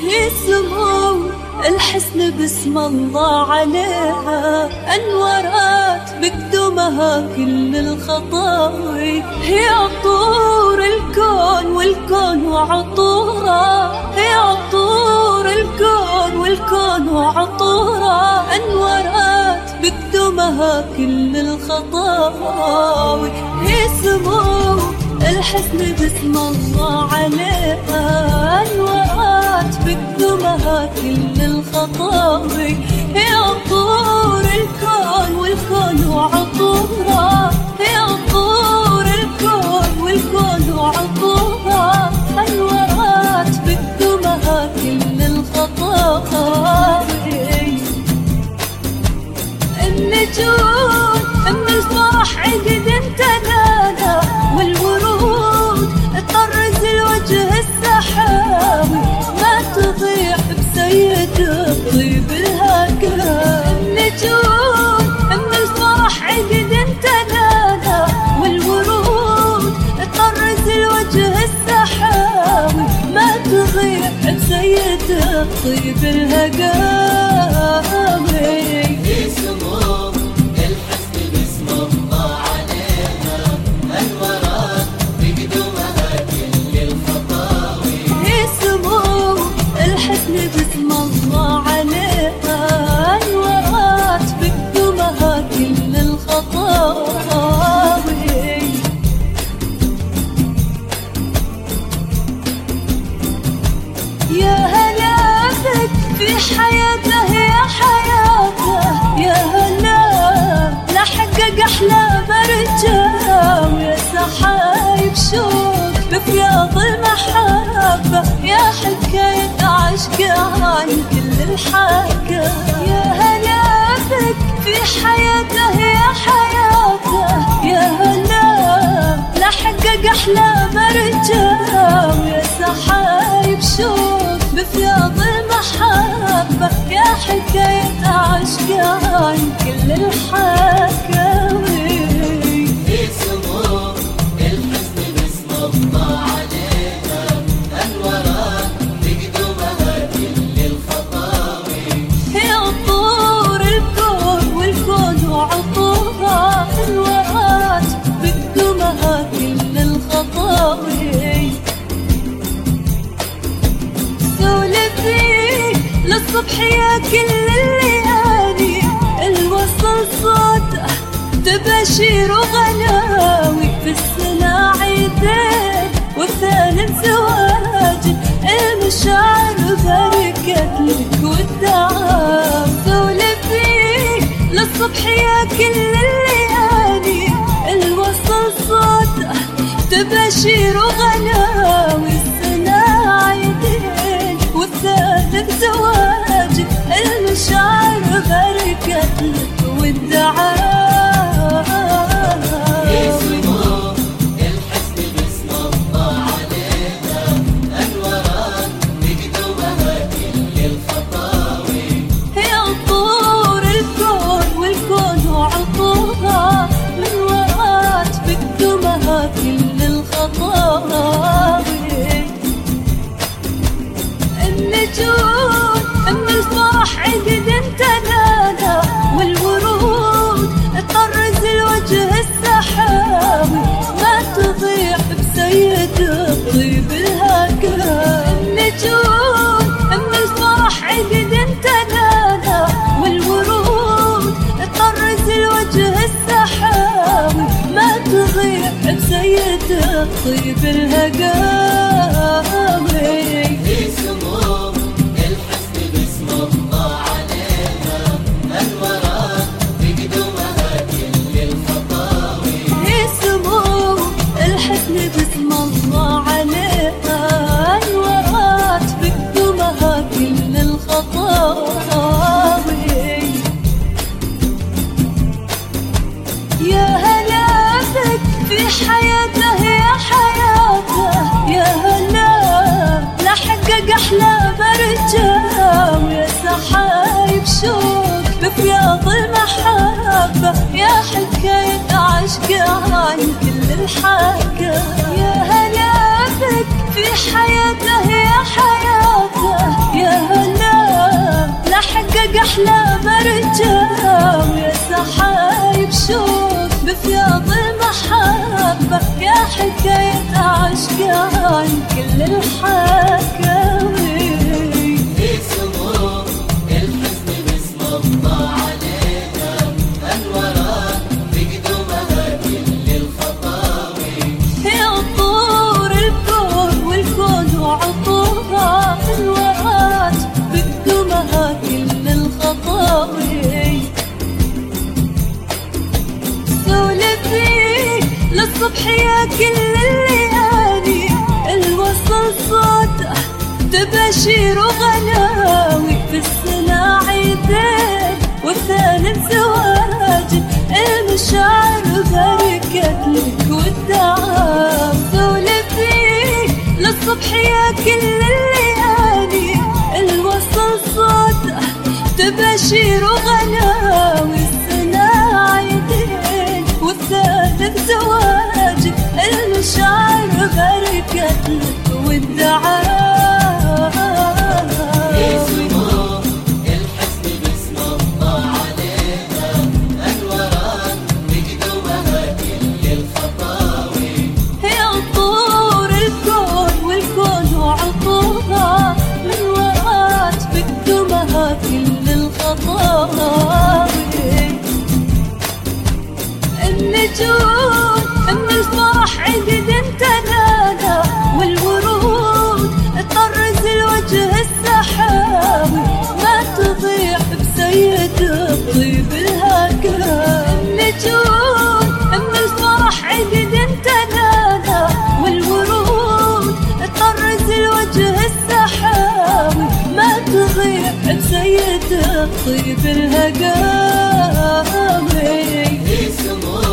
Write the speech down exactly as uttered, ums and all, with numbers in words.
هي سمو الحسن باسم الله عليها، أنورات بقدومها كل الخطاوي. هي عطور الكون والكون وعطورة، هي عطور الكون والكون وعطورة، أنورات بقدومها كل الخطاوي. هي سمو الحسن باسم الله عليها، أنورات بقدومها كل الخطاوي. هي عطور الكون والكون وعطورة، هي عطور الكون والكون وعطورة، أنورات بقدومها كل الخطاوي. النجوم من الفرح عقد انتنانا، والورود تطرز الوجه السحاوي، ما تضيع بسيد الطيب الهكا. النجوم من الفرح عقد انتنانا، والورود تطرز الوجه السحاوي، ما تضيع بسيد الطيب الهقاوي. باسم الله عليها، أنورات بقدومها كل الخطاوي. يا هلا بك في حياته يا حياته، يا هلا لحقق أحلام رجال، ويا سحايب شوق بفياض المحبة، يا حكاية عشق عن كل الحكا. يا هلا بك في حياته يا حياته، يا هلا لحقق أحلام رجال، ويا سحايب شوق بفياض المحبة، يا حكاية عشق عن كل الحكاوي. في سمو الحسن باسم الله عليها، أنورات بقدومها كل الخطاوي. هي عطور الكون والكون وعطورة، أنورات بقدومها كل الخطاوي. سولفي للصبح يا كل الليالي، الوصل صوته تباشير وغناوي، في السنة عيدين والثالث زواج، المشاعر بركت لك والدعاء. سولفي للصبح يا كل الليالي، الوصل صوته تباشير وغناوي، السنة عيدين والثالث زواج، المشاعر بركت لك والدعاء. كل الخطاوي. النجوم من الفرح عقد انتنانا، والورود تطرز الوجه السحاوي، ما تضيع بسيد الطيب الهكا. النجوم من الفرح عقد انتنانا، والورود تطرز الوجه السحاوي، ما تضيع بسيد الطيب الهقاوي. في سمو الحسن باسم الله عليها، أنورات بقدومها كل الخطاوي. هي سمو الحسن باسم الله عليها، أنورات بقدومها كل الخطاوي. يا هلا بك في حياته يا حياته، يا هلا لحقق أحلام رجال، ويا سحايب شوق بفياض المحبة، يا حكاية عشق عن كل الحكا. يا هلا بك في حياته يا حياته، يا أحلام رجال يا سحايب شوق بفياض المحبة يا حكاية عشقان كل الحكاوي في سموم الحزن باسم الله علينا أنورات بقدومها كل الخطاوي يا طور الكون والكون وعطوها أنورات بقدومها كل الخطاوي سولفي للصبح يا كل الليالي الوصل صوته تباشير وغناوي في السنة عيدين والثالث زواج المشاعر بركت لك والدعاء سولفي للصبح يا كل الليالي الوصل صوته تباشير وغناوي السنة عيدين والثالث زواج المشاعر بركت لك والدعاء في سموم الحزن باسم الله علينا أنورات بقدومها كل الخطاوي يا طور الكون والكون وعطوها من وقت بقدومها كل الخطاوي النجوم من الفرح عقد امتلانا والورود تطرز الوجه السحاوي ما تضيع بسيد الطيب الهكاوي النجوم من الفرح عقد امتلانا والورود تطرز الوجه السحاوي ما تضيع بسيد الطيب الهكاوي في سموم